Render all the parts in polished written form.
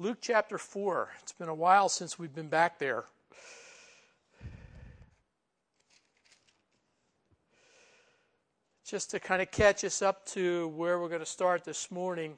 Luke chapter 4. It's been a while since we've been back there. Just to kind of catch us up to where we're going to start this morning.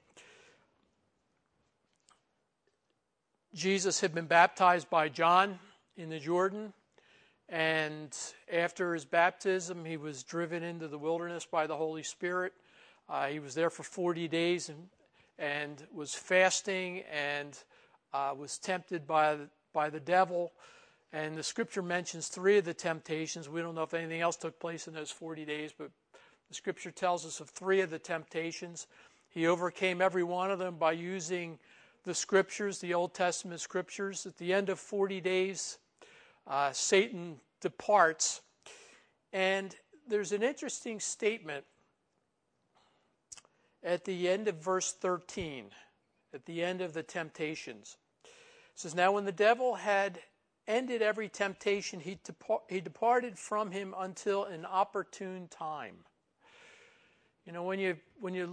Jesus had been baptized by John in the Jordan, and after his baptism, he was driven into the wilderness by the Holy Spirit. He was there for 40 days and was fasting and was tempted by the devil. And the scripture mentions 3 of the temptations. We don't know if anything else took place in those 40 days, but the scripture tells us of 3 of the temptations. He overcame every one of them by using the scriptures, the Old Testament scriptures. At the end of 40 days, Satan departs. And there's an interesting statement at the end of verse 13, at the end of the temptations. It says, "Now when the devil had ended every temptation, he departed from him until an opportune time." You know, when you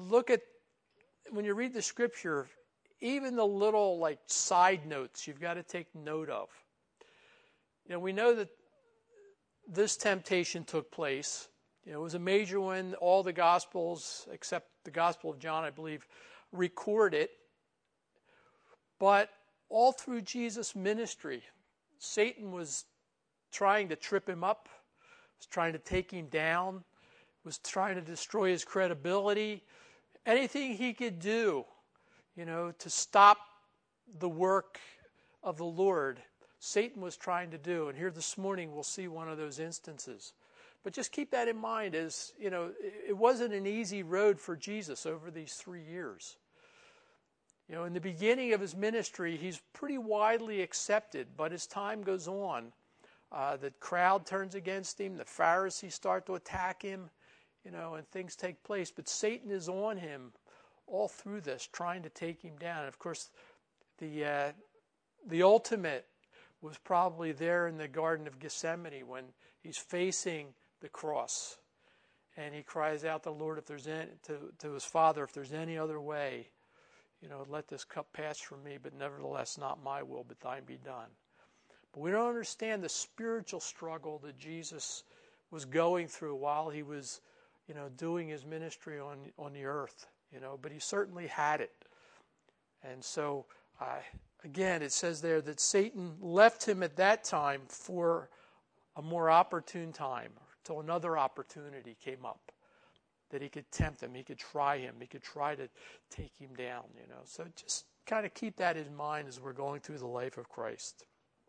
read the scripture, even the little side notes you've got to take note of. You know, we know that this temptation took place. You know, it was a major one. All the Gospels, except the Gospel of John, I believe, record it. But all through Jesus' ministry, Satan was trying to trip him up, was trying to take him down, was trying to destroy his credibility. Anything he could do, you know, to stop the work of the Lord, Satan was trying to do. And here this morning we'll see one of those instances. But just keep that in mind, as you know, it wasn't an easy road for Jesus over these 3 years. You know, in the beginning of his ministry, he's pretty widely accepted, but as time goes on, the crowd turns against him, the Pharisees start to attack him, you know, and things take place. But Satan is on him all through this, trying to take him down. And of course, the ultimate was probably there in the Garden of Gethsemane when he's facing the cross, and he cries out to the Lord, to his Father, if there's any other way, you know, let this cup pass from me, but nevertheless, not my will, but thine be done. But we don't understand the spiritual struggle that Jesus was going through while he was, you know, doing his ministry on the earth, you know, but he certainly had it. And so, again, it says there that Satan left him at that time for a more opportune time, till another opportunity came up that he could tempt him, he could try him, he could try to take him down, you know. So just kind of keep that in mind as we're going through the life of Christ.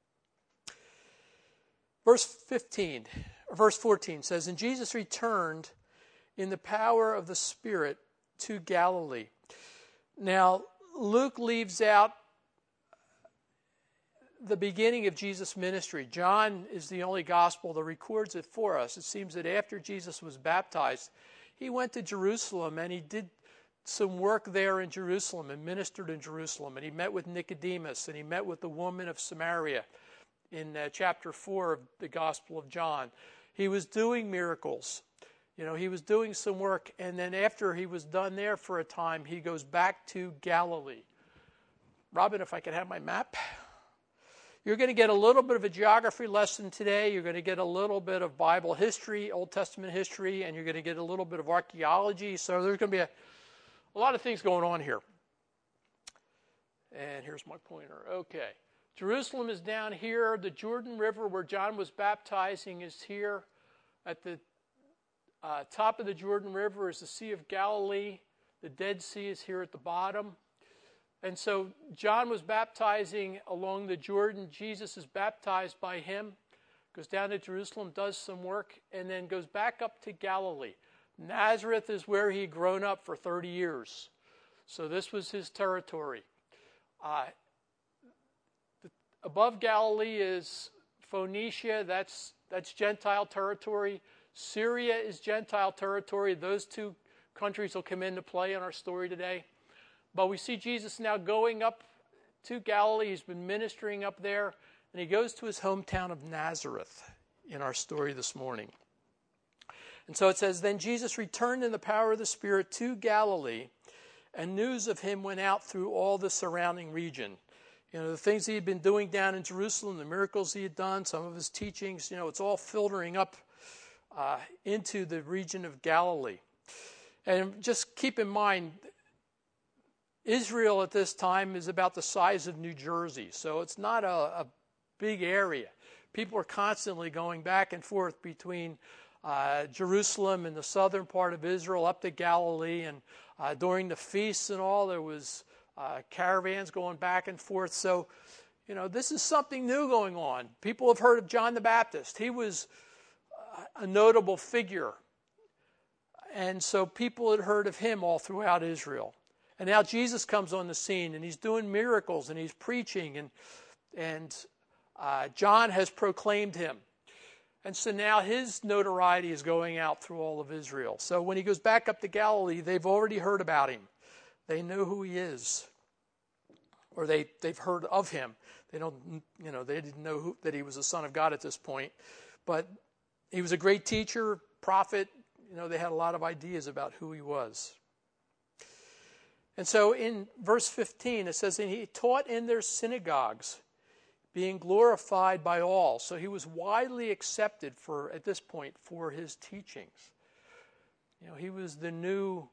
Verse 14 says, "And Jesus returned in the power of the Spirit to Galilee." Now, Luke leaves out the beginning of Jesus' ministry. John is the only gospel that records it for us. It seems that after Jesus was baptized, he went to Jerusalem and he did some work there in Jerusalem and ministered in Jerusalem. And he met with Nicodemus and he met with the woman of Samaria in chapter 4 of the Gospel of John. He was doing miracles. You know, he was doing some work. And then after he was done there for a time, he goes back to Galilee. Robin, if I could have my map. You're going to get a little bit of a geography lesson today. You're going to get a little bit of Bible history, Old Testament history, and you're going to get a little bit of archaeology. So there's going to be a lot of things going on here. And here's my pointer. Okay. Jerusalem is down here. The Jordan River, where John was baptizing, is here. At the top of the Jordan River is the Sea of Galilee. The Dead Sea is here at the bottom. And so John was baptizing along the Jordan. Jesus is baptized by him, goes down to Jerusalem, does some work, and then goes back up to Galilee. Nazareth is where he'd grown up for 30 years. So this was his territory. Above Galilee is Phoenicia. That's Gentile territory. Syria is Gentile territory. Those 2 countries will come into play in our story today. But we see Jesus now going up to Galilee. He's been ministering up there. And he goes to his hometown of Nazareth in our story this morning. And so it says, "Then Jesus returned in the power of the Spirit to Galilee, and news of him went out through all the surrounding region." The things he had been doing down in Jerusalem, the miracles he had done, some of his teachings, it's all filtering up into the region of Galilee. And just keep in mind, Israel at this time is about the size of New Jersey, so it's not a big area. People are constantly going back and forth between Jerusalem and the southern part of Israel up to Galilee, and during the feasts and all, there was caravans going back and forth. So, this is something new going on. People have heard of John the Baptist. He was a notable figure. And so people had heard of him all throughout Israel. And now Jesus comes on the scene, and he's doing miracles, and he's preaching, and John has proclaimed him. And so now his notoriety is going out through all of Israel. So when he goes back up to Galilee, they've already heard about him. They know who he is, or they've heard of him. They don't, they didn't know that he was the Son of God at this point. But he was a great teacher, prophet. They had a lot of ideas about who he was. And so in verse 15, it says, and he taught in their synagogues, being glorified by all. So he was widely accepted at this point for his teachings. He was the new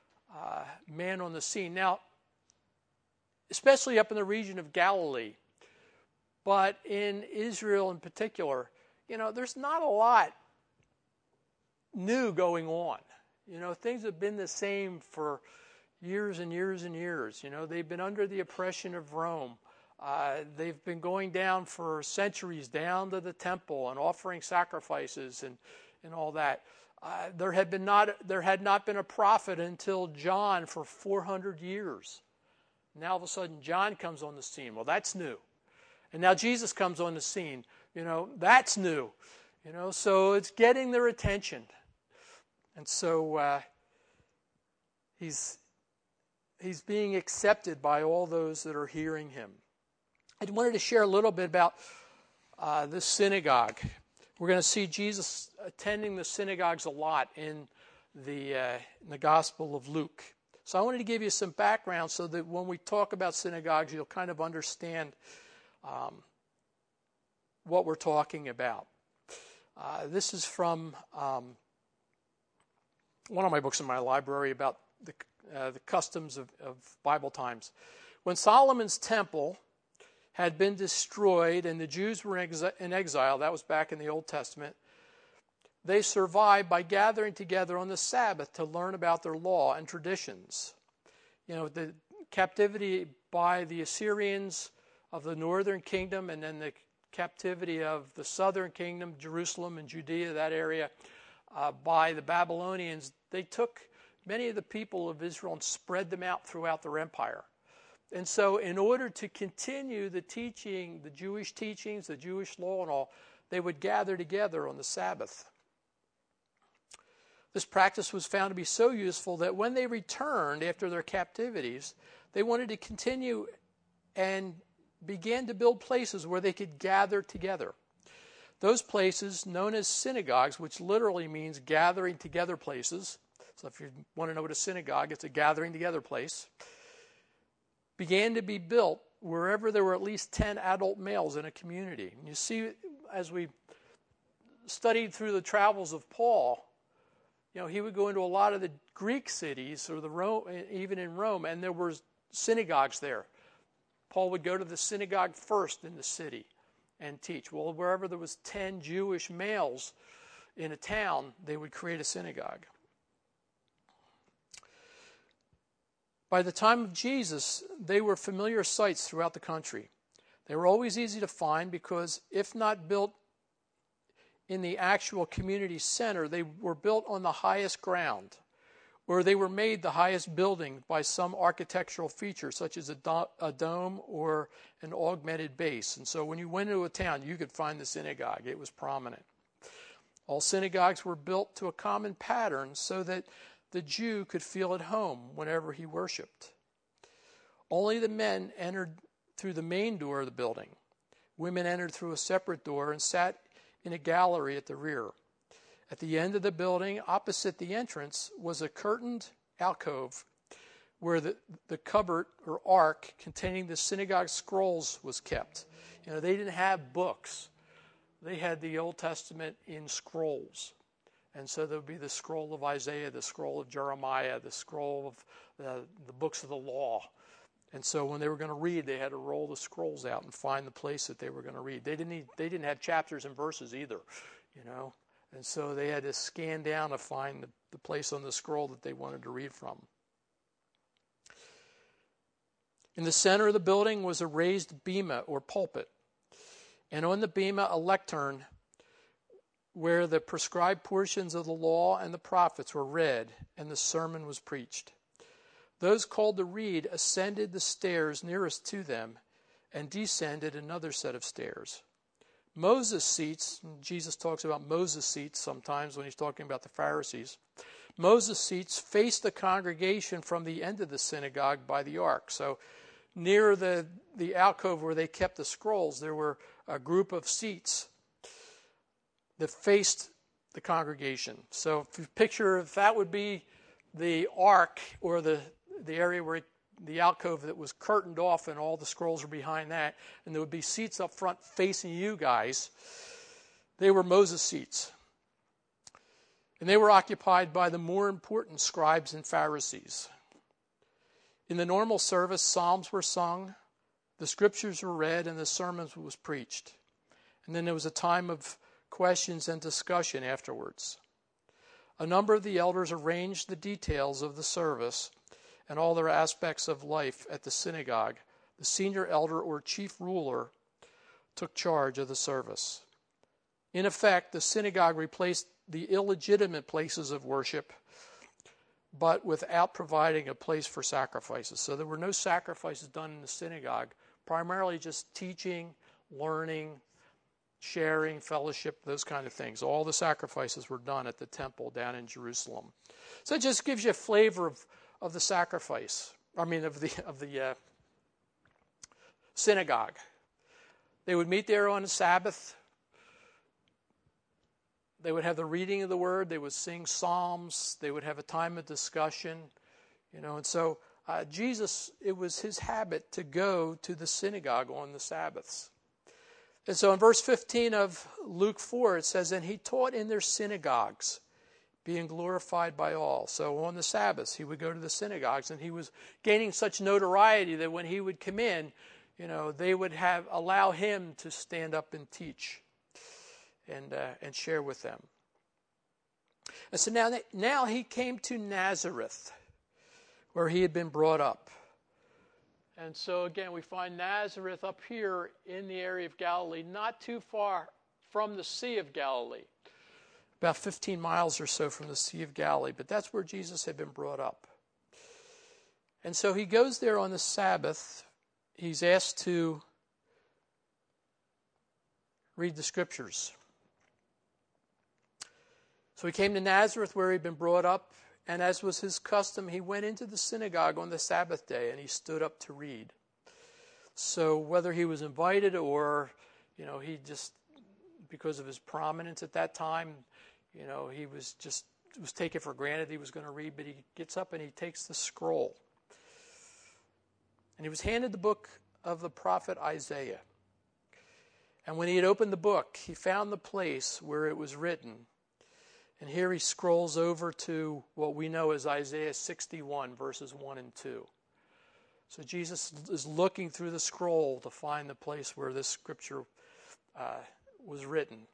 man on the scene. Now, especially up in the region of Galilee, but in Israel in particular, there's not a lot new going on. Things have been the same for years and years and years. They've been under the oppression of Rome. They've been going down for centuries, down to the temple and offering sacrifices and all that. There had not been a prophet until John for 400 years. Now all of a sudden John comes on the scene. Well, that's new. And now Jesus comes on the scene. That's new. So it's getting their attention. And so he's being accepted by all those that are hearing him. I wanted to share a little bit about this synagogue. We're going to see Jesus attending the synagogues a lot in the Gospel of Luke. So I wanted to give you some background so that when we talk about synagogues, you'll kind of understand what we're talking about. This is from one of my books in my library about the customs of Bible times. When Solomon's temple had been destroyed and the Jews were in exile, that was back in the Old Testament, they survived by gathering together on the Sabbath to learn about their law and traditions. The captivity by the Assyrians of the northern kingdom, and then the captivity of the southern kingdom, Jerusalem and Judea, that area, by the Babylonians, they took many of the people of Israel and spread them out throughout their empire. And so in order to continue the teaching, the Jewish teachings, the Jewish law and all, they would gather together on the Sabbath. This practice was found to be so useful that when they returned after their captivities, they wanted to continue and began to build places where they could gather together. Those places, known as synagogues, which literally means gathering together places. So if you want to know what a synagogue, it's a gathering together place. Began to be built wherever there were at least 10 adult males in a community. And you see, as we studied through the travels of Paul, he would go into a lot of the Greek cities, or even in Rome, and there were synagogues there. Paul would go to the synagogue first in the city and teach. Well, wherever there was 10 Jewish males in a town, they would create a synagogue. By the time of Jesus, they were familiar sights throughout the country. They were always easy to find because, if not built in the actual community center, they were built on the highest ground, or they were made the highest building by some architectural feature, such as a dome or an augmented base. And so when you went into a town, you could find the synagogue. It was prominent. All synagogues were built to a common pattern so that the Jew could feel at home whenever he worshiped. Only the men entered through the main door of the building. Women entered through a separate door and sat in a gallery at the rear. At the end of the building, opposite the entrance, was a curtained alcove where the cupboard or ark containing the synagogue scrolls was kept. They didn't have books. They had the Old Testament in scrolls. And so there would be the scroll of Isaiah, the scroll of Jeremiah, the scroll of the books of the law. And so when they were going to read, they had to roll the scrolls out and find the place that they were going to read. They didn't have chapters and verses either, And so they had to scan down to find the place on the scroll that they wanted to read from. In the center of the building was a raised bema or pulpit, and on the bema a lectern where the prescribed portions of the law and the prophets were read and the sermon was preached. Those called to read ascended the stairs nearest to them and descended another set of stairs. Moses' seats, Jesus talks about Moses' seats sometimes when he's talking about the Pharisees. Moses' seats faced the congregation from the end of the synagogue by the ark. So near the alcove where they kept the scrolls, there were a group of seats that faced the congregation. So if you picture if that would be the ark or the area where the alcove that was curtained off and all the scrolls were behind that, and there would be seats up front facing you guys, they were Moses' seats. And they were occupied by the more important scribes and Pharisees. In the normal service, psalms were sung, the scriptures were read, and the sermon was preached. And then there was a time of questions and discussion afterwards. A number of the elders arranged the details of the service and all their aspects of life at the synagogue. The senior elder or chief ruler took charge of the service. In effect, the synagogue replaced the illegitimate places of worship, but without providing a place for sacrifices. So there were no sacrifices done in the synagogue, primarily just teaching, learning, sharing, fellowship, those kind of things. All the sacrifices were done at the temple down in Jerusalem. So it just gives you a flavor of the sacrifice. Of the synagogue. They would meet there on the Sabbath. They would have the reading of the word. They would sing psalms. They would have a time of discussion. And so Jesus, it was his habit to go to the synagogue on the Sabbaths. And so in verse 15 of Luke 4, it says, "And he taught in their synagogues, being glorified by all." So on the Sabbaths, he would go to the synagogues, and he was gaining such notoriety that when he would come in, they would allow him to stand up and teach and share with them. And so now he came to Nazareth, where he had been brought up. And so again, we find Nazareth up here in the area of Galilee, not too far from the Sea of Galilee. About 15 miles or so from the Sea of Galilee, but that's where Jesus had been brought up. And so he goes there on the Sabbath. He's asked to read the scriptures. So he came to Nazareth where he'd been brought up, and as was his custom, he went into the synagogue on the Sabbath day and he stood up to read. So whether he was invited or, he just, because of his prominence at that time, he was taken for granted he was going to read, but he gets up and he takes the scroll. And he was handed the book of the prophet Isaiah. And when he had opened the book, he found the place where it was written. And here he scrolls over to what we know as Isaiah 61, verses 1 and 2. So Jesus is looking through the scroll to find the place where this scripture was written.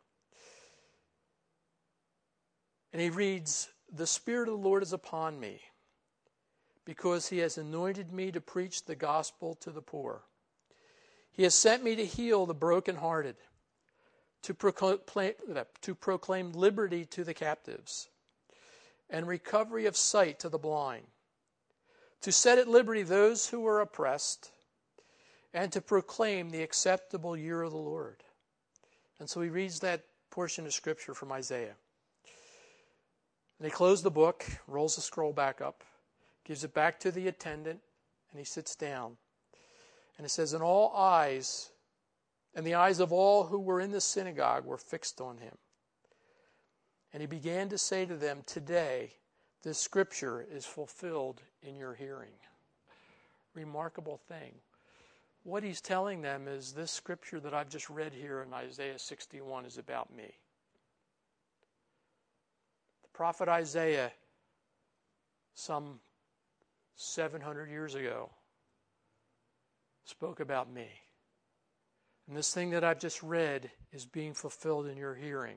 And he reads, "The Spirit of the Lord is upon me, because he has anointed me to preach the gospel to the poor. He has sent me to heal the brokenhearted, to proclaim liberty to the captives, and recovery of sight to the blind, to set at liberty those who are oppressed, and to proclaim the acceptable year of the Lord." And so he reads that portion of Scripture from Isaiah. And he closed the book, rolls the scroll back up, gives it back to the attendant, and he sits down. And it says, "And all eyes, and the eyes of all who were in the synagogue were fixed on him. And he began to say to them, 'Today this scripture is fulfilled in your hearing.'" remarkable thing. What he's telling them is this scripture that I've just read here in Isaiah 61 is about me. The prophet Isaiah, some 700 years ago, spoke about me. And this thing that I've just read is being fulfilled in your hearing.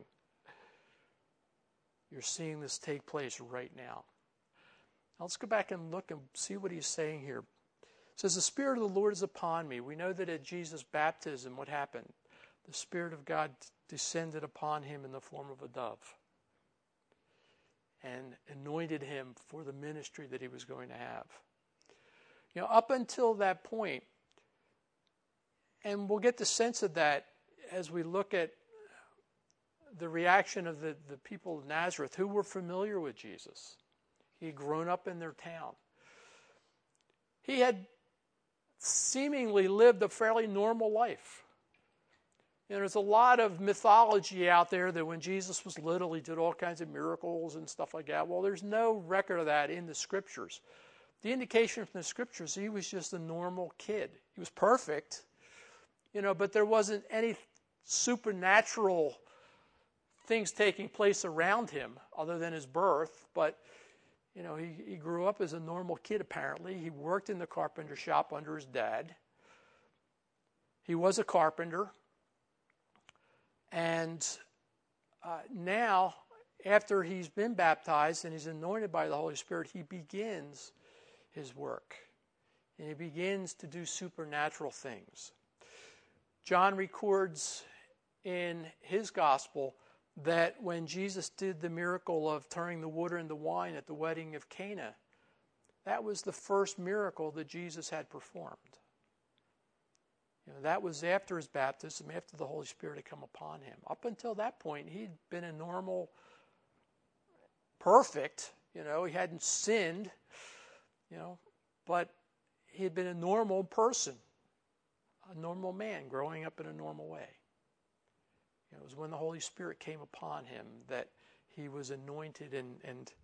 You're seeing this take place right now. Now let's go back and look and see what he's saying here. It says, the Spirit of the Lord is upon me. We know that at Jesus' baptism, what happened? The Spirit of God descended upon him in the form of a dove and anointed him for the ministry that he was going to have. You know, up until that point, and we'll get the sense of that as we look at the reaction of the people of Nazareth who were familiar with Jesus. He had grown up in their town. He had seemingly lived a fairly normal life. You know, there's a lot of mythology out there that when Jesus was little, he did all kinds of miracles and stuff like that. Well, there's no record of that in the Scriptures. The indication from the Scriptures, he was just a normal kid. He was perfect, you know, but there wasn't any supernatural things taking place around him other than his birth. But, you know, he grew up as a normal kid, apparently. He worked in the carpenter shop under his dad. He was a carpenter. And now, after he's been baptized and he's anointed by the Holy Spirit, he begins his work. And he begins to do supernatural things. John records in his gospel that when Jesus did the miracle of turning the water into wine at the wedding of Cana, that was the first miracle that Jesus had performed. You know, that was after his baptism, after the Holy Spirit had come upon him. Up until that point, he'd been a normal, perfect, you know, he hadn't sinned, you know, but he had been a normal person, a normal man growing up in a normal way. You know, it was when the Holy Spirit came upon him that he was anointed and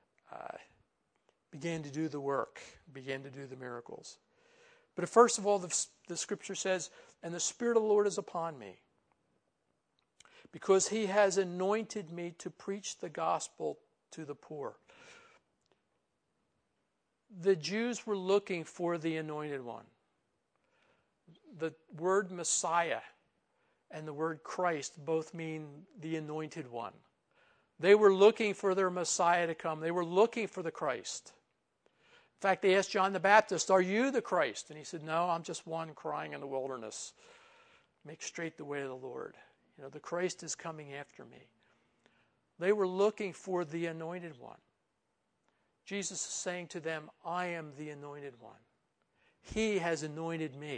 began to do the work, began to do the miracles. But first of all, the Scripture says, and the Spirit of the Lord is upon me, because he has anointed me to preach the gospel to the poor. The Jews were looking for the anointed one. The word Messiah and the word Christ both mean the anointed one. They were looking for their Messiah to come. They were looking for the Christ. In fact, they asked John the Baptist, are you the Christ? And he said, no, I'm just one crying in the wilderness. Make straight the way of the Lord. You know, the Christ is coming after me. They were looking for the anointed one. Jesus is saying to them, I am the anointed one. He has anointed me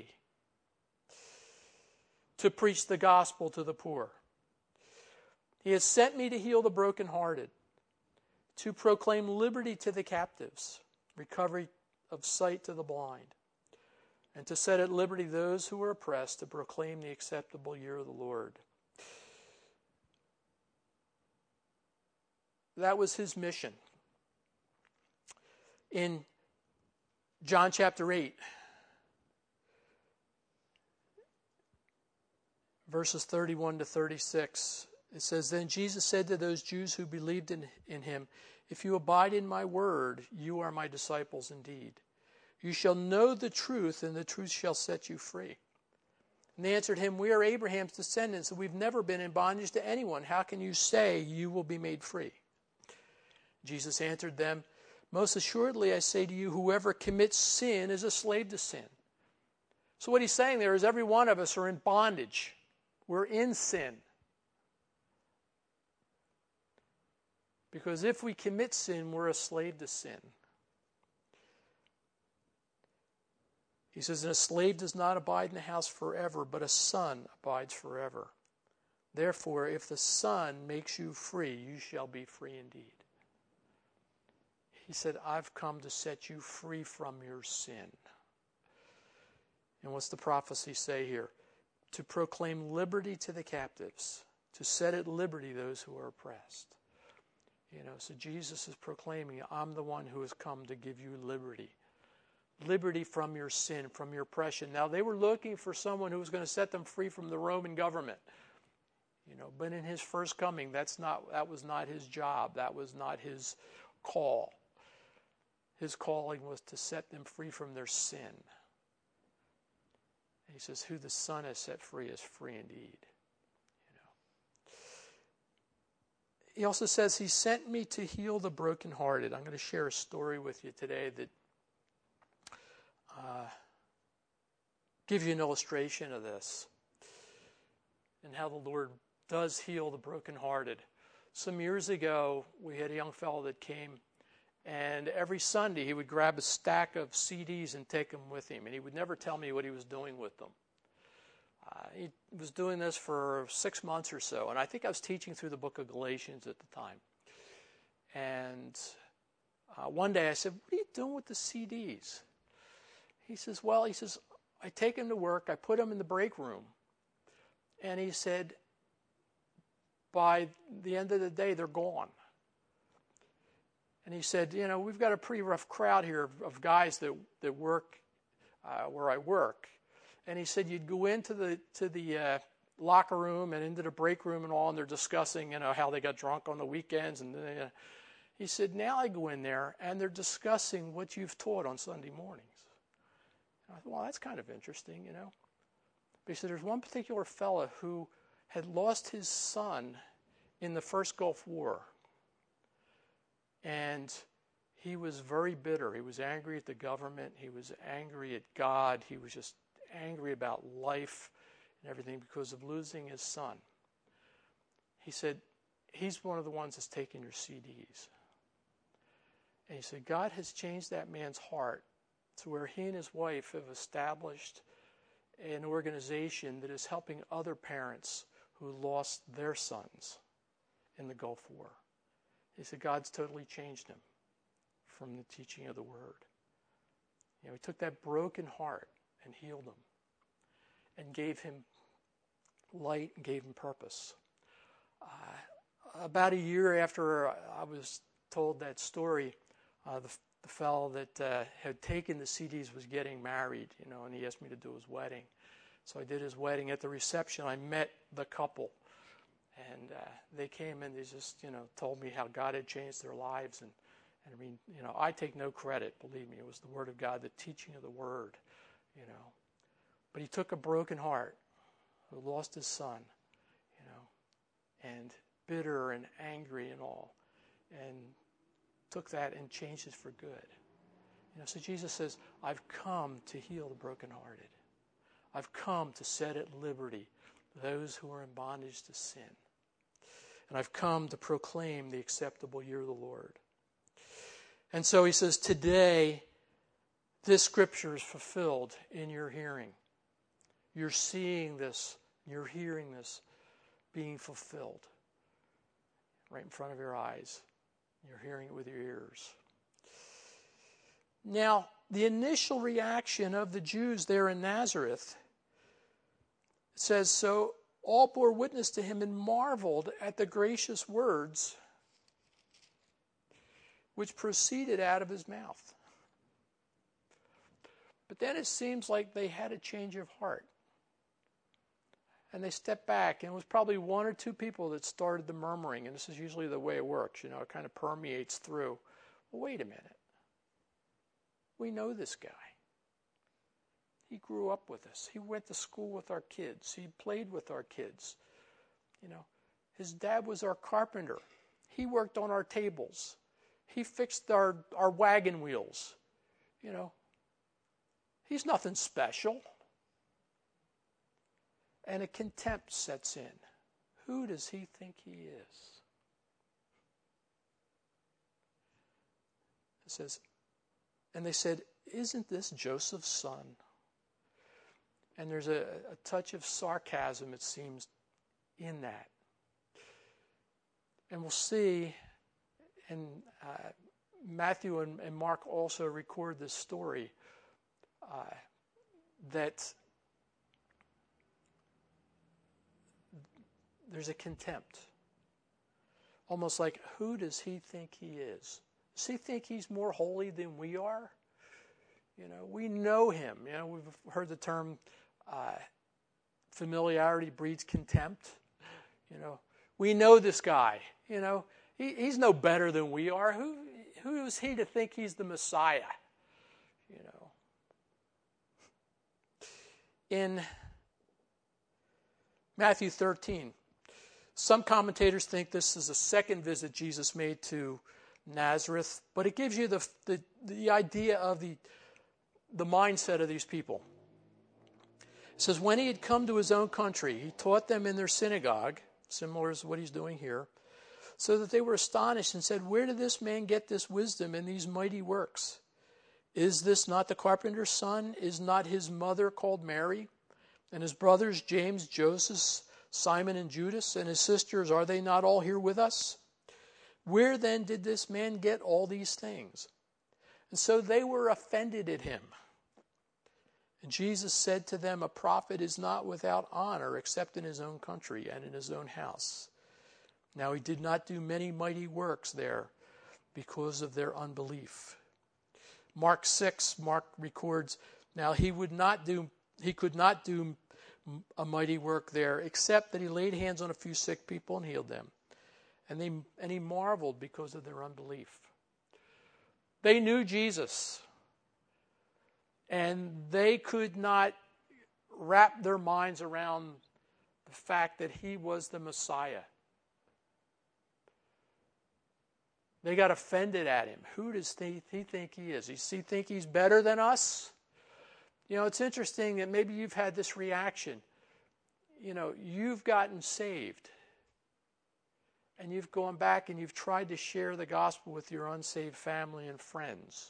to preach the gospel to the poor. He has sent me to heal the brokenhearted, to proclaim liberty to the captives, recovery of sight to the blind, and to set at liberty those who are oppressed, to proclaim the acceptable year of the Lord. That was his mission. In John chapter 8, verses 31 to 36, it says, then Jesus said to those Jews who believed in him, if you abide in my word, you are my disciples indeed. You shall know the truth, and the truth shall set you free. And they answered him, we are Abraham's descendants, and we've never been in bondage to anyone. How can you say you will be made free? Jesus answered them, most assuredly I say to you, whoever commits sin is a slave to sin. So what he's saying there is every one of us are in bondage. We're in sin. Because if we commit sin, we're a slave to sin. He says, and a slave does not abide in the house forever, but a son abides forever. Therefore, if the Son makes you free, you shall be free indeed. He said, I've come to set you free from your sin. And what's the prophecy say here? To proclaim liberty to the captives, to set at liberty those who are oppressed. You know, so Jesus is proclaiming, I'm the one who has come to give you liberty, liberty from your sin, from your oppression. Now, they were looking for someone who was going to set them free from the Roman government. But in his first coming, that was not his job. That was not his call. His calling was to set them free from their sin. And he says, who the Son has set free is free indeed. He also says, he sent me to heal the brokenhearted. I'm going to share a story with you today that gives you an illustration of this and how the Lord does heal the brokenhearted. Some years ago, we had a young fellow that came, and every Sunday he would grab a stack of CDs and take them with him, and he would never tell me what he was doing with them. He was doing this for 6 months or so, and I think I was teaching through the book of Galatians at the time. And one day I said, what are you doing with the CDs? He says, I take them to work, I put them in the break room. And he said, by the end of the day, they're gone. And he said, we've got a pretty rough crowd here of guys that work where I work. And he said, you'd go into the locker room and into the break room and all, and they're discussing, how they got drunk on the weekends. And he said, now I go in there, and they're discussing what you've taught on Sunday mornings. And I thought, well, that's kind of interesting, But he said, there's one particular fella who had lost his son in the first Gulf War. And he was very bitter. He was angry at the government. He was angry at God. He was just angry about life and everything because of losing his son. He said, he's one of the ones that's taking your CDs. And he said, God has changed that man's heart to where he and his wife have established an organization that is helping other parents who lost their sons in the Gulf War. He said, God's totally changed him from the teaching of the Word. He took that broken heart and healed him and gave him light and gave him purpose. About a year after I was told that story, the fellow that had taken the CDs was getting married, and he asked me to do his wedding. So I did his wedding. At the reception, I met the couple, and they came and they just, told me how God had changed their lives. And I mean, I take no credit, believe me. It was the Word of God, the teaching of the Word, But he took a broken heart who lost his son, and bitter and angry and all, and took that and changed it for good. So Jesus says, I've come to heal the brokenhearted. I've come to set at liberty those who are in bondage to sin. And I've come to proclaim the acceptable year of the Lord. And so he says, today, this scripture is fulfilled in your hearing. You're seeing this, you're hearing this being fulfilled right in front of your eyes. You're hearing it with your ears. Now, the initial reaction of the Jews there in Nazareth says, so all bore witness to him and marveled at the gracious words which proceeded out of his mouth. But then it seems like they had a change of heart. And they stepped back, and it was probably one or two people that started the murmuring, and this is usually the way it works, it kind of permeates through. Well, wait a minute. We know this guy. He grew up with us. He went to school with our kids. He played with our kids. His dad was our carpenter. He worked on our tables. He fixed our wagon wheels. He's nothing special. And a contempt sets in. Who does he think he is? It says, and they said, isn't this Joseph's son? And there's a touch of sarcasm, it seems, in that. And we'll see, and Matthew and Mark also record this story, that there's a contempt. Almost like, who does he think he is? Does he think he's more holy than we are? We know him. We've heard the term familiarity breeds contempt. We know this guy. He's no better than we are. Who is he to think he's the Messiah? In Matthew 13, some commentators think this is the second visit Jesus made to Nazareth, but it gives you the idea of the mindset of these people. It says, when he had come to his own country, he taught them in their synagogue, similar to what he's doing here, so that they were astonished and said, where did this man get this wisdom and these mighty works? Is this not the carpenter's son? Is not his mother called Mary? And his brothers, James, Joseph, Simon, and Judas, and his sisters, are they not all here with us? Where then did this man get all these things? And so they were offended at him. And Jesus said to them, a prophet is not without honor except in his own country and in his own house. Now he did not do many mighty works there because of their unbelief. Mark 6, Mark records, now he could not do a mighty work there except that he laid hands on a few sick people and healed them. And he marveled because of their unbelief. They knew Jesus, and they could not wrap their minds around the fact that he was the Messiah. They got offended at him. Who does he think he is? Does he think he's better than us? It's interesting that maybe you've had this reaction. You've gotten saved. And you've gone back and you've tried to share the gospel with your unsaved family and friends.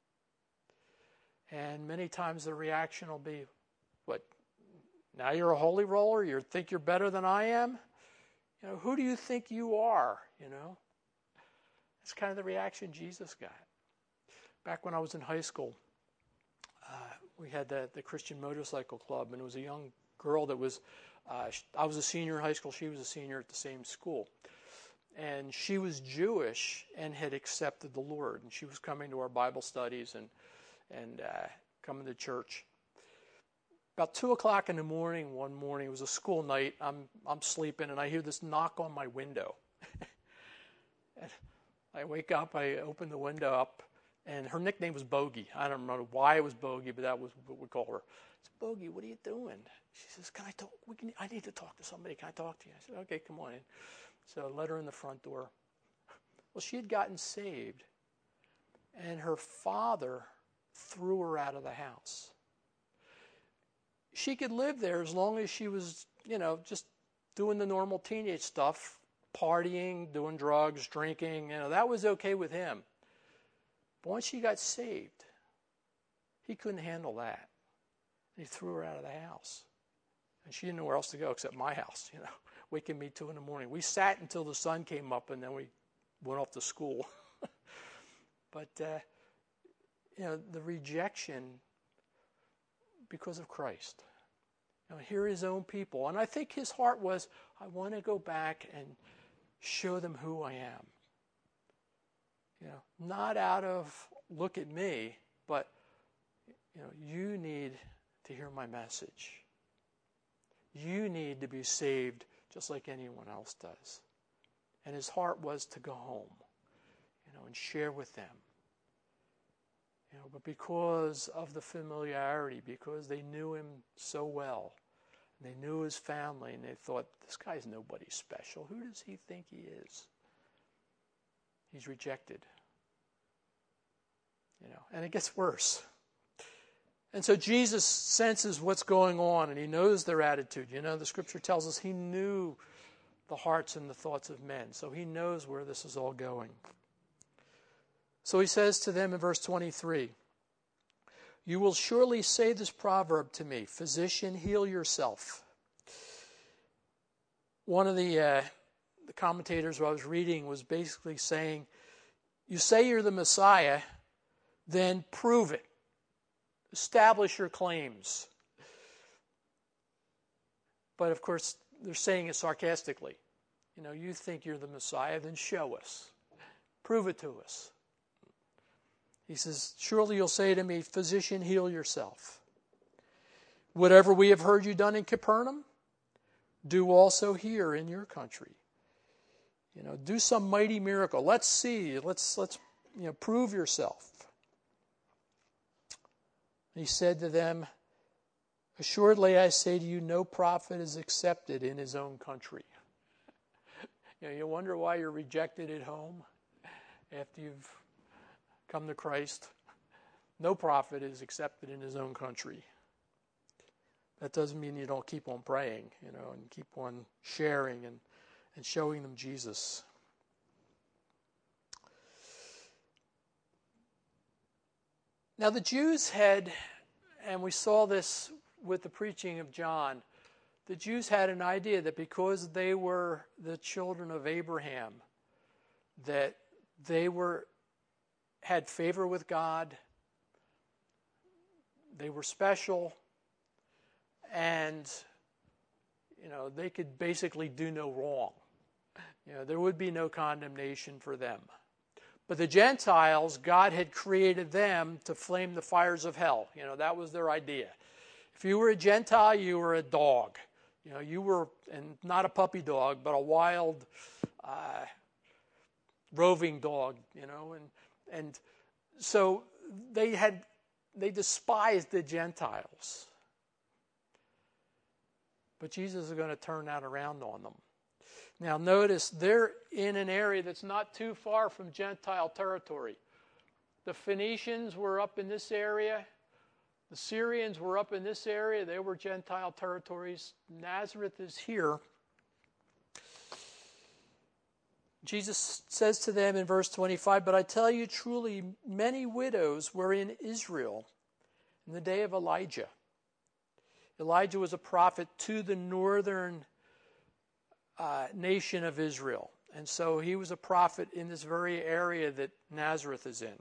And many times the reaction will be, what, now you're a holy roller? You think you're better than I am? Who do you think you are? That's kind of the reaction Jesus got. Back when I was in high school, we had the Christian Motorcycle Club, and it was a young girl that was, I was a senior in high school, she was a senior at the same school. And she was Jewish and had accepted the Lord. And she was coming to our Bible studies and coming to church. About 2 o'clock in the morning, one morning, it was a school night, I'm sleeping, and I hear this knock on my window. And I wake up, I open the window up, and her nickname was Bogey. I don't know why it was Bogey, but that was what we call her. I said, Bogey, what are you doing? She says, can I talk? I need to talk to somebody. Can I talk to you? I said, okay, come on in. So I let her in the front door. Well, she had gotten saved, and her father threw her out of the house. She could live there as long as she was, just doing the normal teenage stuff, partying, doing drugs, drinking. That was okay with him. But once she got saved, he couldn't handle that. And he threw her out of the house. And she didn't know where else to go except my house, waking me 2 a.m. We sat until the sun came up, and then we went off to school. But, the rejection because of Christ. Here are his own people. And I think his heart was, I want to go back and show them who I am. Not out of, look at me, but, you need to hear my message. You need to be saved just like anyone else does. And his heart was to go home, and share with them. But because of the familiarity, because they knew him so well, and they knew his family, and they thought, this guy's nobody special. Who does he think he is? He's rejected. And it gets worse. And so Jesus senses what's going on, and he knows their attitude. The scripture tells us he knew the hearts and the thoughts of men. So he knows where this is all going. So he says to them in verse 23, you will surely say this proverb to me, physician, heal yourself. One of the commentators who I was reading was basically saying, you say you're the Messiah, then prove it. Establish your claims. But of course, they're saying it sarcastically. You think you're the Messiah, then show us. Prove it to us. He says, surely you'll say to me, physician, heal yourself. Whatever we have heard you done in Capernaum, do also here in your country. Do some mighty miracle. Let's see. Let's prove yourself. He said to them, assuredly I say to you, no prophet is accepted in his own country. You wonder why you're rejected at home after you've come to Christ. No prophet is accepted in his own country. That doesn't mean you don't keep on praying, and keep on sharing and showing them Jesus. Now the Jews had, and we saw this with the preaching of John, the Jews had an idea that because they were the children of Abraham, that they had favor with God, they were special, and they could basically do no wrong. There would be no condemnation for them. But the Gentiles, God had created them to flame the fires of hell. That was their idea. If you were a Gentile, you were a dog. You were, and not a puppy dog, but a wild, roving dog. And so they despised the Gentiles. But Jesus is going to turn that around on them. Now notice, they're in an area that's not too far from Gentile territory. The Phoenicians were up in this area. The Syrians were up in this area. They were Gentile territories. Nazareth is here. Jesus says to them in verse 25, but I tell you truly, many widows were in Israel in the day of Elijah. Elijah was a prophet to the northern nation of Israel. And so he was a prophet in this very area that Nazareth is in.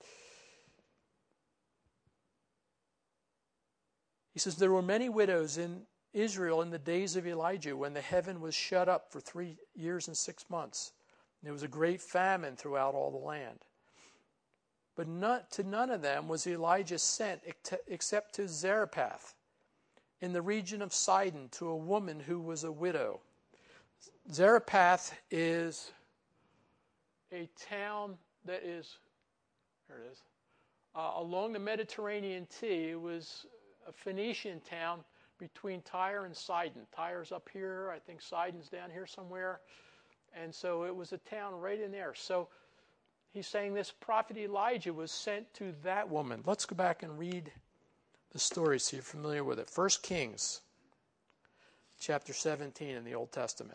He says, there were many widows in Israel in the days of Elijah when the heaven was shut up for 3 years and 6 months. And there was a great famine throughout all the land. But to none of them was Elijah sent except to Zarephath in the region of Sidon, to a woman who was a widow. Zarephath is a town that is, there it is, along the Mediterranean Sea. It was a Phoenician town between Tyre and Sidon. Tyre's up here, I think Sidon's down here somewhere. And so it was a town right in there. So he's saying this prophet Elijah was sent to that woman. Let's go back and read the story so you're familiar with it. 1 Kings chapter 17 in the Old Testament.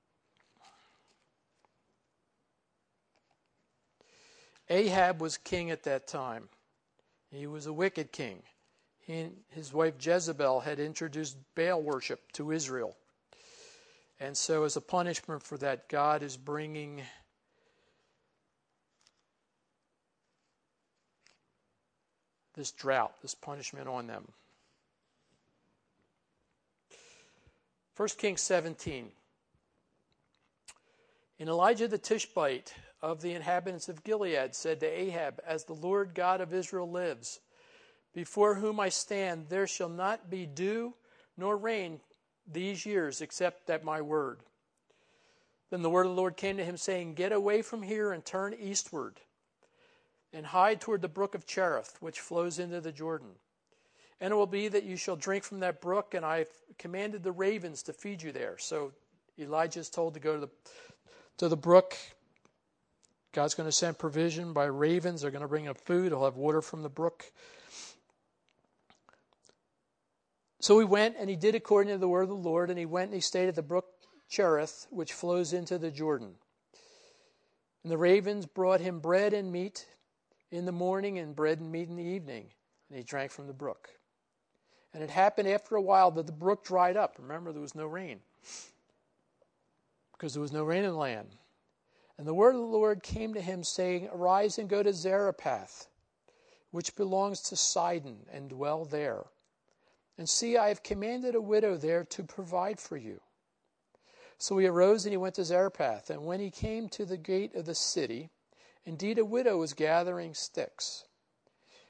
Ahab was king at that time. He was a wicked king. He and his wife Jezebel had introduced Baal worship to Israel. And so as a punishment for that, God is bringing this drought, this punishment on them. 1 Kings 17. And Elijah the Tishbite of the inhabitants of Gilead said to Ahab, as the Lord God of Israel lives, before whom I stand, there shall not be dew nor rain these years, except at my word. Then the word of the Lord came to him, saying, get away from here and turn eastward, and hide toward the brook of Cherith, which flows into the Jordan. And it will be that you shall drink from that brook, and I have commanded the ravens to feed you there. So Elijah is told to go to the brook. God's going to send provision by ravens. They're going to bring him food. He'll have water from the brook. So he went, and he did according to the word of the Lord, and he went and he stayed at the brook Cherith, which flows into the Jordan. And the ravens brought him bread and meat in the morning, and bread and meat in the evening, and he drank from the brook. And it happened after a while that the brook dried up. Remember, there was no rain, because there was no rain in the land. And the word of the Lord came to him, saying, arise and go to Zarephath, which belongs to Sidon, and dwell there. And see, I have commanded a widow there to provide for you. So he arose and he went to Zarephath. And when he came to the gate of the city, indeed a widow was gathering sticks.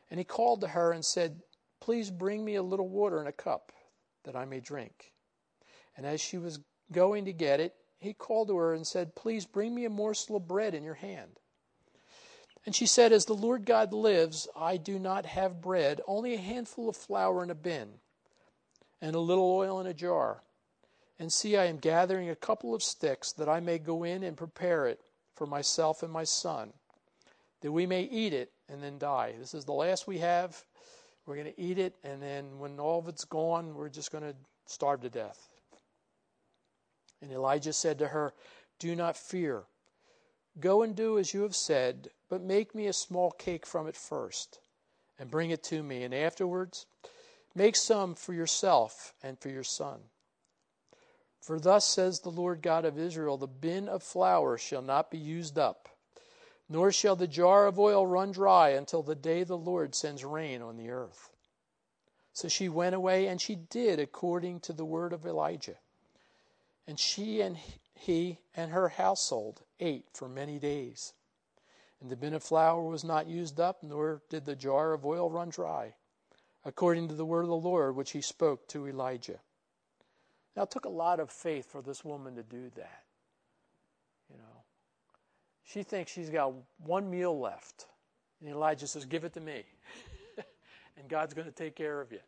And he called to her and said, "Please bring me a little water in a cup, that I may drink." And as she was going to get it, he called to her and said, "Please bring me a morsel of bread in your hand." And she said, "As the Lord God lives, I do not have bread, only a handful of flour in a bin, and a little oil in a jar. And see, I am gathering a couple of sticks, that I may go in and prepare it for myself and my son, that we may eat it and then die. This is the last we have. We're going to eat it, and then when all of it's gone, we're just going to starve to death." And Elijah said to her, "Do not fear. Go and do as you have said, but make me a small cake from it first, and bring it to me, and afterwards make some for yourself and for your son. For thus says the Lord God of Israel, the bin of flour shall not be used up, nor shall the jar of oil run dry until the day the Lord sends rain on the earth." So she went away, and she did according to the word of Elijah. And she and he and her household ate for many days. And the bin of flour was not used up, nor did the jar of oil run dry, according to the word of the Lord which he spoke to Elijah. Now, it took a lot of faith for this woman to do that. She thinks she's got one meal left. And Elijah says, "Give it to me." And God's going to take care of you.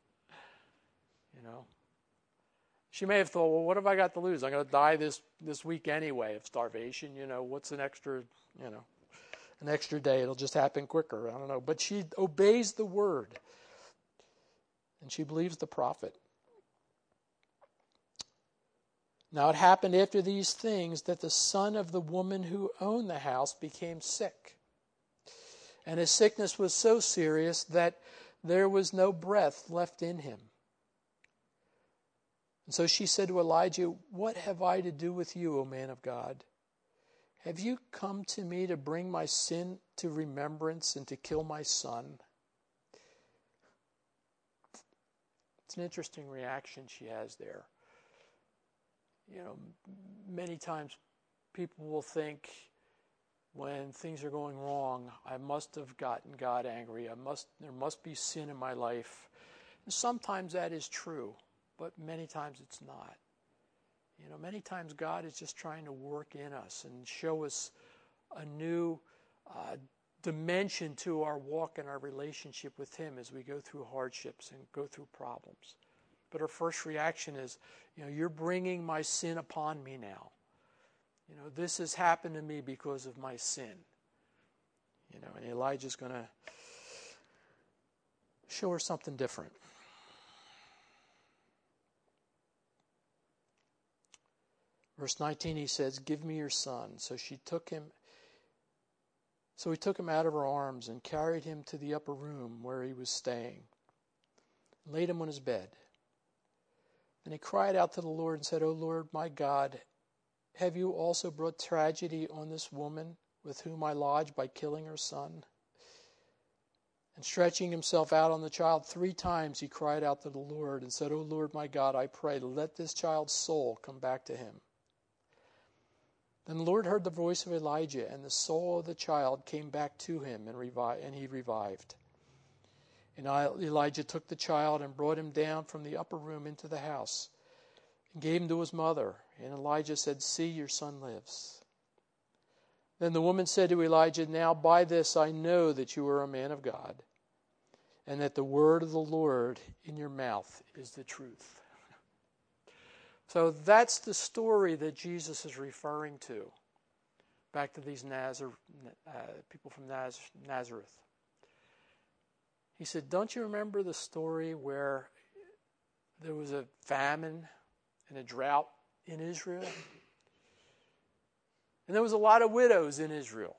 She may have thought, well, what have I got to lose? I'm going to die this week anyway of starvation. What's an extra day? It'll just happen quicker. I don't know. But she obeys the word. And she believes the prophet. Now it happened after these things that the son of the woman who owned the house became sick. And his sickness was so serious that there was no breath left in him. And so she said to Elijah, "What have I to do with you, O man of God? Have you come to me to bring my sin to remembrance and to kill my son?" It's an interesting reaction she has there. Many times people will think when things are going wrong, I must have gotten God angry. There must be sin in my life. And sometimes that is true, but many times it's not. Many times God is just trying to work in us and show us a new dimension to our walk and our relationship with him as we go through hardships and go through problems. But our first reaction is, you're bringing my sin upon me now. This has happened to me because of my sin. And Elijah's going to show her something different. Verse 19, he says, "Give me your son." So he took him out of her arms and carried him to the upper room where he was staying, and laid him on his bed. And he cried out to the Lord and said, "O Lord, my God, have you also brought tragedy on this woman with whom I lodged by killing her son?" And stretching himself out on the child 3 times, he cried out to the Lord and said, "O Lord, my God, I pray, let this child's soul come back to him." Then the Lord heard the voice of Elijah, and the soul of the child came back to him, and he revived. And Elijah took the child and brought him down from the upper room into the house and gave him to his mother. And Elijah said, "See, your son lives." Then the woman said to Elijah, "Now by this I know that you are a man of God, and that the word of the Lord in your mouth is the truth." So that's the story that Jesus is referring to. Back to these people from Nazareth. He said, "Don't you remember the story where there was a famine and a drought in Israel? And there was a lot of widows in Israel.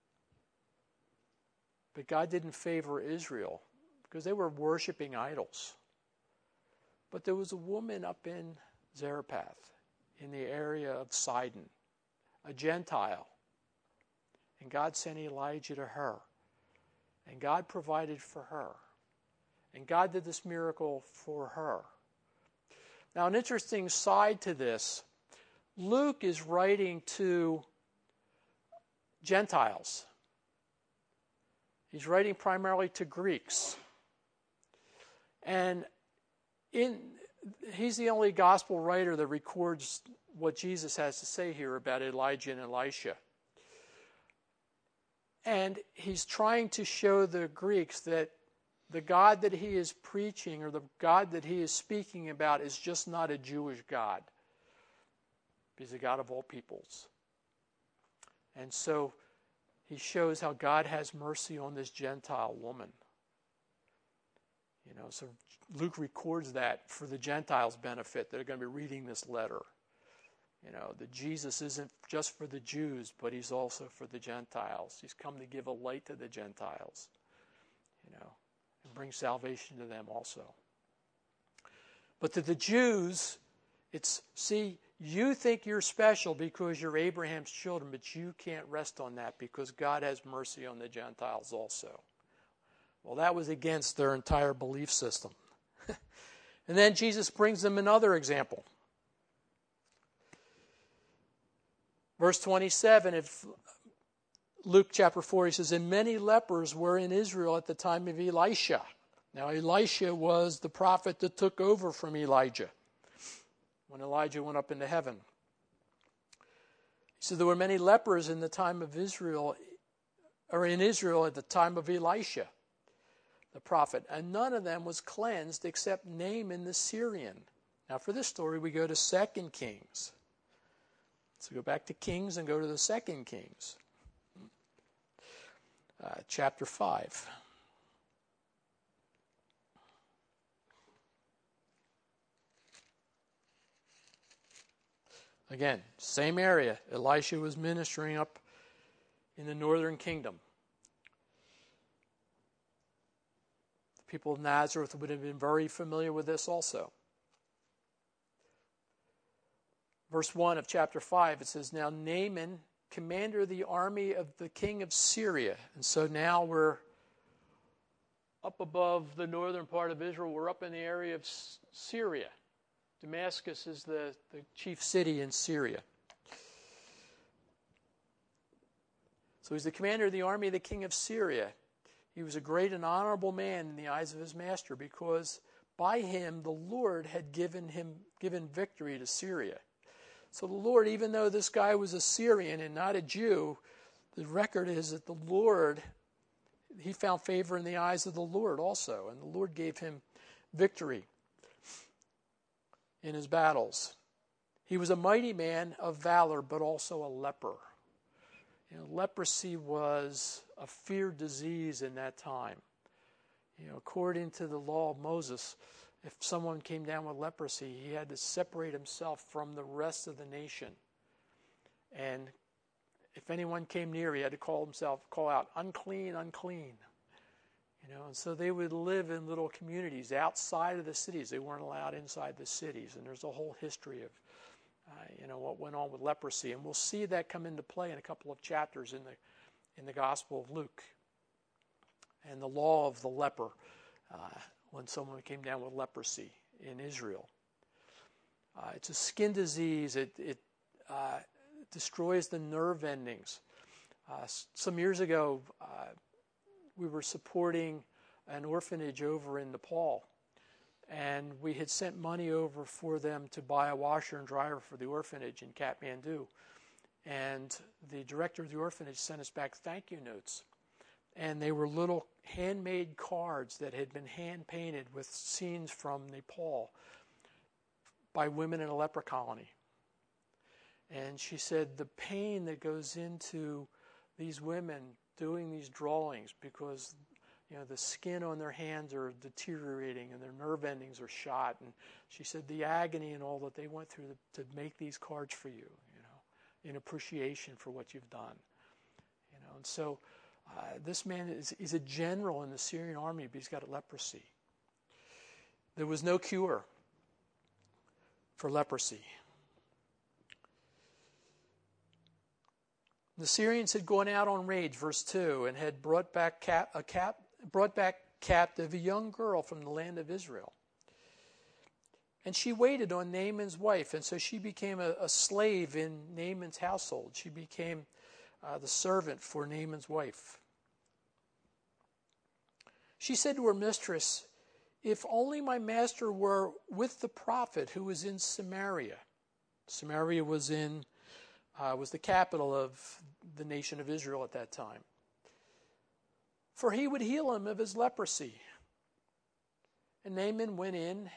But God didn't favor Israel because they were worshiping idols. But there was a woman up in Zarephath, in the area of Sidon, a Gentile. And God sent Elijah to her. And God provided for her. And God did this miracle for her. Now, an interesting side to this, Luke is writing to Gentiles. He's writing primarily to Greeks. And he's the only gospel writer that records what Jesus has to say here about Elijah and Elisha. And he's trying to show the Greeks that the God that he is preaching, or the God that he is speaking about, is just not a Jewish God. He's a God of all peoples. And so he shows how God has mercy on this Gentile woman. So Luke records that for the Gentiles' benefit. They're going to be reading this letter. That Jesus isn't just for the Jews, but he's also for the Gentiles. He's come to give a light to the Gentiles, and bring salvation to them also. But to the Jews, you think you're special because you're Abraham's children, but you can't rest on that because God has mercy on the Gentiles also. Well, that was against their entire belief system. And then Jesus brings them another example. Verse 27 of Luke chapter 4, he says, "And many lepers were in Israel at the time of Elisha." Now, Elisha was the prophet that took over from Elijah when Elijah went up into heaven. He said there were many lepers in the time of Israel, or in Israel at the time of Elisha, the prophet, and none of them was cleansed except Naaman the Syrian. Now, for this story, we go to 2 Kings. So go back to Kings and go to the 2 Kings, chapter 5. Again, same area. Elisha was ministering up in the northern kingdom. The people of Nazareth would have been very familiar with this also. Verse 1 of chapter 5, it says, "Now Naaman, commander of the army of the king of Syria." And so now we're up above the northern part of Israel. We're up in the area of Syria. Damascus is the chief city in Syria. So he's the commander of the army of the king of Syria. He was a great and honorable man in the eyes of his master, because by him the Lord had given victory to Syria. So the Lord, even though this guy was a Syrian and not a Jew, the record is that the Lord, he found favor in the eyes of the Lord also, and the Lord gave him victory in his battles. He was a mighty man of valor, but also a leper. Leprosy was a feared disease in that time. According to the law of Moses, if someone came down with leprosy, he had to separate himself from the rest of the nation. And if anyone came near, he had to call out, "Unclean, unclean." And so they would live in little communities outside of the cities. They weren't allowed inside the cities. And there's a whole history of, what went on with leprosy. And we'll see that come into play in a couple of chapters in the Gospel of Luke. And the law of the leper, when someone came down with leprosy in Israel. It's a skin disease. It destroys the nerve endings. Some years ago, we were supporting an orphanage over in Nepal, and we had sent money over for them to buy a washer and dryer for the orphanage in Kathmandu. And the director of the orphanage sent us back thank you notes. And they were little handmade cards that had been hand-painted with scenes from Nepal by women in a leper colony. And she said the pain that goes into these women doing these drawings, because the skin on their hands are deteriorating and their nerve endings are shot. And she said the agony and all that they went through to make these cards for you, in appreciation for what you've done. And so this man is a general in the Syrian army, but he's got leprosy. There was no cure for leprosy. The Syrians had gone out on raids, verse 2, and had brought back captive a young girl from the land of Israel. And she waited on Naaman's wife, and so she became a slave in Naaman's household. She became the servant for Naaman's wife. She said to her mistress, "If only my master were with the prophet who is in Samaria." Samaria was the capital of the nation of Israel at that time. "For he would heal him of his leprosy." And Naaman went in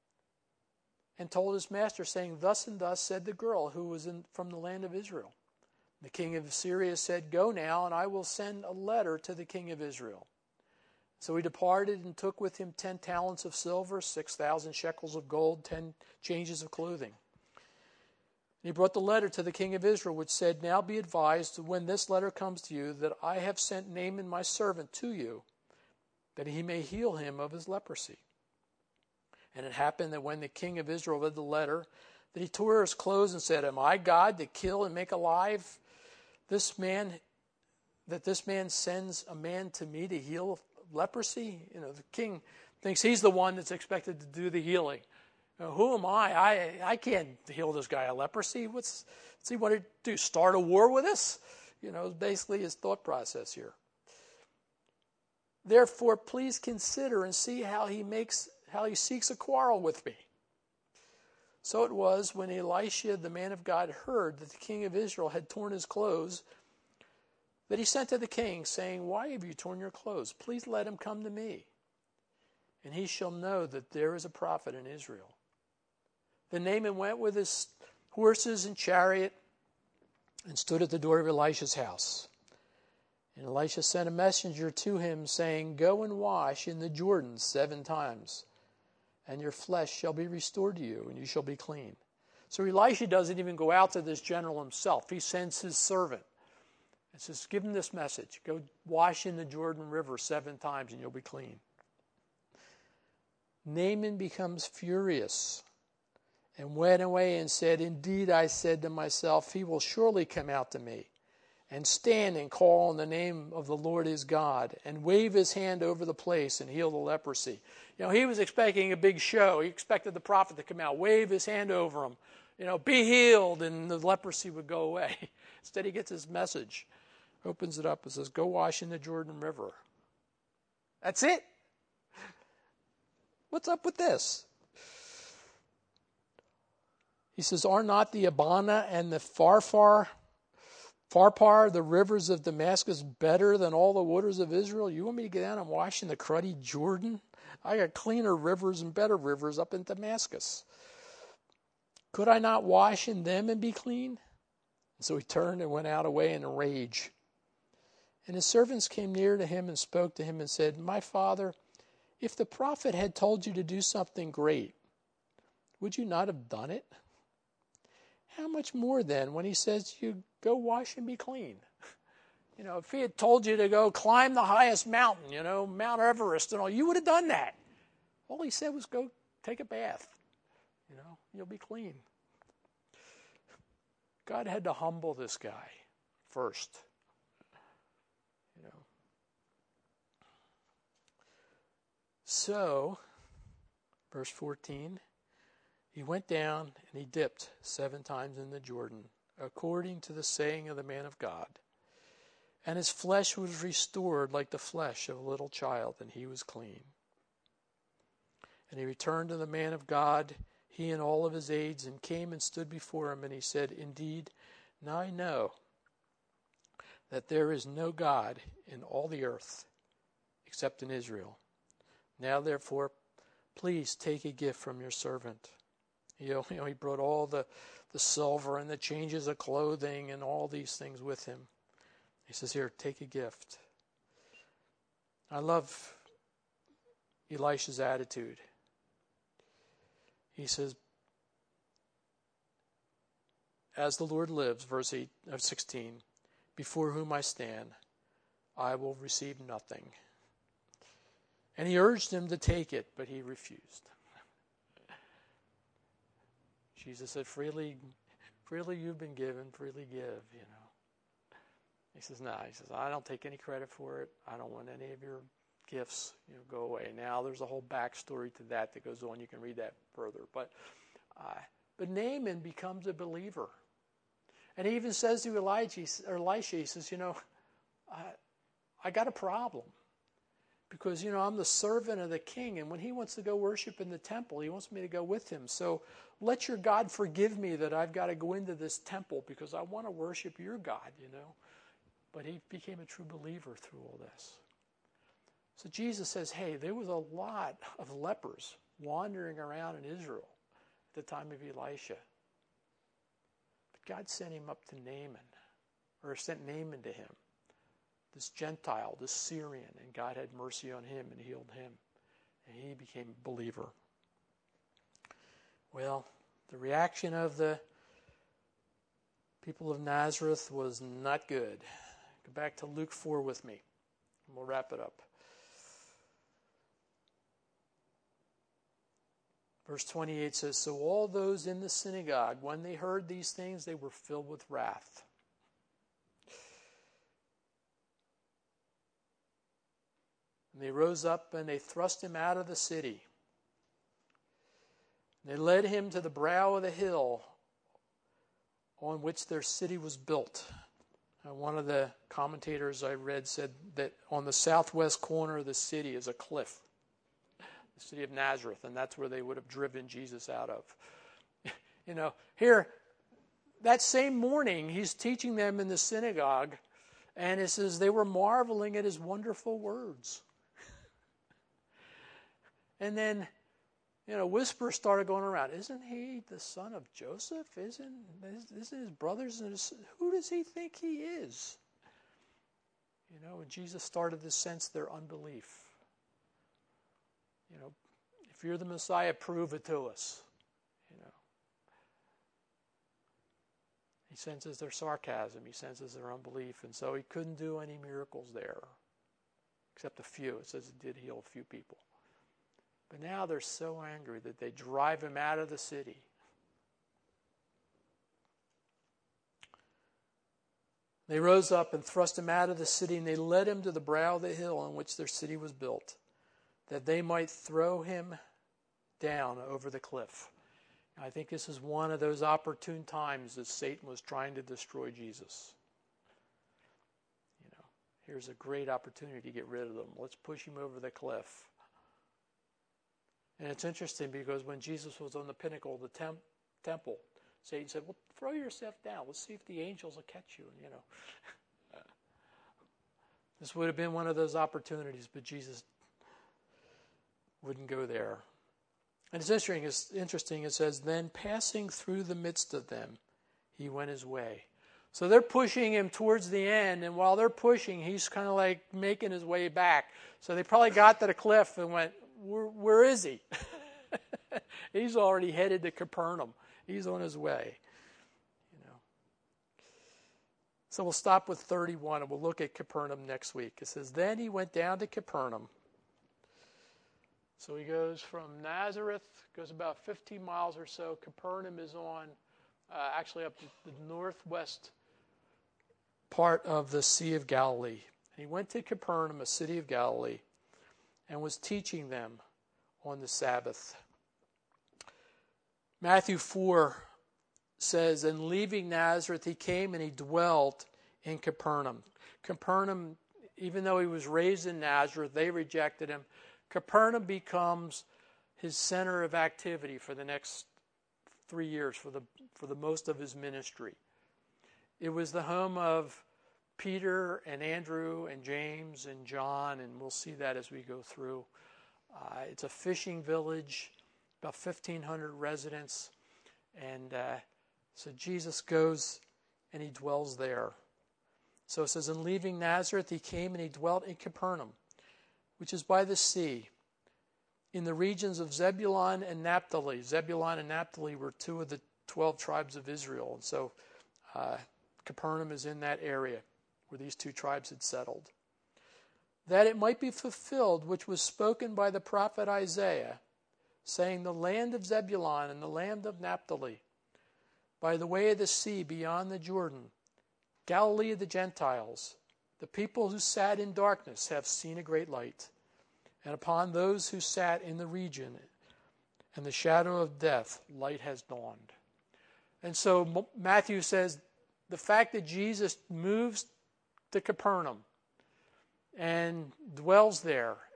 and told his master, saying, "Thus and thus said the girl who was from the land of Israel." The king of Syria said, "Go now, and I will send a letter to the king of Israel." So he departed and took with him 10 talents of silver, 6,000 shekels of gold, 10 changes of clothing. And he brought the letter to the king of Israel, which said, "Now be advised, when this letter comes to you, that I have sent Naaman my servant to you, that he may heal him of his leprosy." And it happened that when the king of Israel read the letter, that he tore his clothes and said, "Am I God to kill and make alive this man, that this man sends a man to me to heal leprosy?" The king thinks he's the one that's expected to do the healing. Who am I? I can't heal this guy of leprosy. What's he want to do? Start a war with us? Basically his thought process here. "Therefore, please consider and see how he seeks a quarrel with me." So it was when Elisha, the man of God, heard that the king of Israel had torn his clothes, that he sent to the king, saying, "Why have you torn your clothes? Please let him come to me, and he shall know that there is a prophet in Israel." Then Naaman went with his horses and chariot and stood at the door of Elisha's house. And Elisha sent a messenger to him, saying, "Go and wash in the Jordan 7 times, and your flesh shall be restored to you, and you shall be clean." So Elisha doesn't even go out to this general himself. He sends his servant and says, "Give him this message. Go wash in the Jordan River 7 times, and you'll be clean." Naaman becomes furious and went away and said, "Indeed, I said to myself, he will surely come out to me and stand and call on the name of the Lord his God and wave his hand over the place and heal the leprosy." He was expecting a big show. He expected the prophet to come out, wave his hand over him, be healed, and the leprosy would go away. Instead, he gets his message, opens it up and says, "Go wash in the Jordan River." That's it. What's up with this? He says, "Are not the Abana and the Pharpar, the rivers of Damascus, better than all the waters of Israel? You want me to get down and wash in the cruddy Jordan? I got cleaner rivers and better rivers up in Damascus. Could I not wash in them and be clean?" And so he turned and went out away in a rage. And his servants came near to him and spoke to him and said, "My father, if the prophet had told you to do something great, would you not have done it? How much more then when he says to you, 'Go wash and be clean'?" If he had told you to go climb the highest mountain, Mount Everest and all, you would have done that. All he said was, "Go take a bath. You'll be clean." God had to humble this guy first. So, verse 14, he went down and he dipped 7 times in the Jordan, according to the saying of the man of God. And his flesh was restored like the flesh of a little child, and he was clean. And he returned to the man of God, he and all of his aides, and came and stood before him. And he said, "Indeed, now I know that there is no God in all the earth except in Israel. Now, therefore, please take a gift from your servant." He brought all the silver and the changes of clothing and all these things with him. He says, "Here, take a gift." I love Elisha's attitude. He says, "As the Lord lives," verse 16, "before whom I stand, I will receive nothing." And he urged him to take it, but he refused. Jesus said, freely you've been given, freely give, He says, "No." He says, "I don't take any credit for it. I don't want any of your gifts. Go away." Now, there's a whole backstory to that goes on. You can read that further. But Naaman becomes a believer. And he even says to Elisha, he says, "I got a problem. because, I'm the servant of the king, and when he wants to go worship in the temple, he wants me to go with him. So let your God forgive me that I've got to go into this temple because I want to worship your God, But he became a true believer through all this. So Jesus says, hey, there was a lot of lepers wandering around in Israel at the time of Elisha. But God sent him up to Naaman, or sent Naaman to him, this Gentile, this Syrian, and God had mercy on him and healed him, and he became a believer. Well, the reaction of the people of Nazareth was not good. Go back to Luke 4 with me, and we'll wrap it up. Verse 28 says, so all those in the synagogue, when they heard these things, they were filled with wrath. And they rose up and they thrust him out of the city. They led him to the brow of the hill on which their city was built. One of the commentators I read said that on the southwest corner of the city is a cliff, the city of Nazareth, and that's where they would have driven Jesus out of. Here, that same morning, he's teaching them in the synagogue, and it says they were marveling at his wonderful words. And then, whispers started going around. Isn't he the son of Joseph? Isn't his brothers and his, who does he think he is? And Jesus started to sense their unbelief. If you're the Messiah, prove it to us. He senses their sarcasm. He senses their unbelief. And so he couldn't do any miracles there, except a few. It says he did heal a few people. But now they're so angry that they drive him out of the city. They rose up and thrust him out of the city, and they led him to the brow of the hill on which their city was built, that they might throw him down over the cliff. I think this is one of those opportune times that Satan was trying to destroy Jesus. Here's a great opportunity to get rid of them. Let's push him over the cliff. And it's interesting because when Jesus was on the pinnacle of the temple, Satan said, well, throw yourself down. Let's see if the angels will catch you. This would have been one of those opportunities, but Jesus wouldn't go there. And it's interesting. It says, then passing through the midst of them, he went his way. So they're pushing him towards the end, and while they're pushing, he's kind of like making his way back. So they probably got to the cliff and went, where is he? He's already headed to Capernaum. He's on his way. So we'll stop with 31 and we'll look at Capernaum next week. It says, then he went down to Capernaum. So he goes from Nazareth, goes about 15 miles or so. Capernaum is on, actually up the northwest part of the Sea of Galilee. And he went to Capernaum, a city of Galilee, and was teaching them on the Sabbath. Matthew 4 says, and leaving Nazareth, he came and he dwelt in Capernaum. Capernaum, even though he was raised in Nazareth, they rejected him. Capernaum becomes his center of activity for the next 3 years, for the most of his ministry. It was the home of Peter and Andrew and James and John, and we'll see that as we go through. It's a fishing village, about 1,500 residents, and so Jesus goes and he dwells there. So it says, in leaving Nazareth, he came and he dwelt in Capernaum, which is by the sea, in the regions of Zebulun and Naphtali. Zebulun and Naphtali were two of the 12 tribes of Israel, and so Capernaum is in that area where these two tribes had settled. That it might be fulfilled, which was spoken by the prophet Isaiah, saying, the land of Zebulun and the land of Naphtali, by the way of the sea beyond the Jordan, Galilee of the Gentiles, the people who sat in darkness have seen a great light, and upon those who sat in the region and the shadow of death, light has dawned. And so Matthew says the fact that Jesus moves to Capernaum and dwells there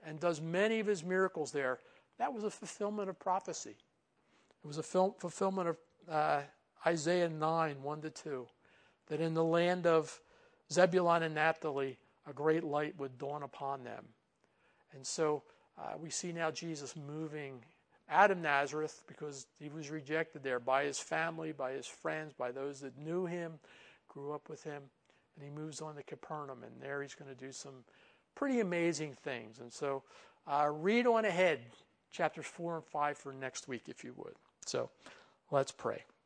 and does many of his miracles there, that was a fulfillment of prophecy. It was a fulfillment of Isaiah 9, 1-2, that in the land of Zebulun and Naphtali, a great light would dawn upon them. And so we see now Jesus moving out of Nazareth because he was rejected there by his family, by his friends, by those that knew him, grew up with him. And he moves on to Capernaum, and there he's going to do some pretty amazing things. And so read on ahead, chapters 4 and 5 for next week, if you would. So let's pray.